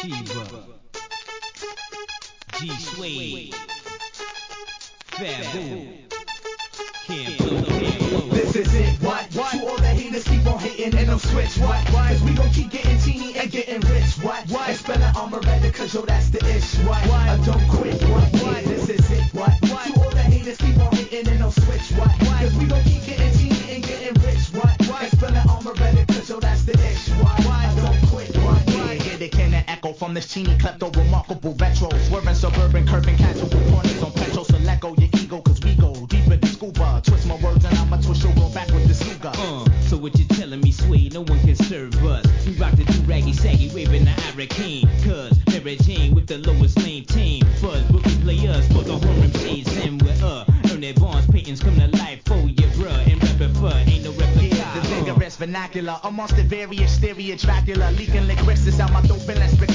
Shiva, G Suede, Fabu, Camp Low. This is it, what? To all the haters keep on hating and I'm switch, what? Cause we gon' keep getting teeny and getting rich, what? And spelling Armoretta, cause yo, that's the ish, what? I don't quit, what? Yeah, this is it, what? To all the haters keep on hating and I'm switch, what? Cause we gon' keep getting teeny and getting rich, what? And spelling Armoretta, cause yo, that's the ish, what? I don't quit, what? Yeah, hear the can echo from this teeny klepto, remarkable retro, swerving suburban, curving casual corners on petrol, so let go your ego, cause we go deeper than scuba. Twist my words and I'ma twist your world back with the Suga. So what you telling me, Suede? No one can serve us. We rock the do-raggy, saggy, waving the hurricane. Cause Mary Jane with the lowest lane team. Fuzz, bookie players for the horn shades. And we're earn their bonds, patents come to life for you, bruh. And rapping for ain't no replica. Yeah, the vigorous vernacular amongst the various stereo Dracula. Leaking liquorices out my dope and let's